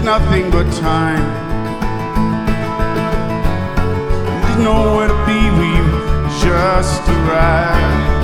nothing but time. There's nowhere to be, we've just arrived.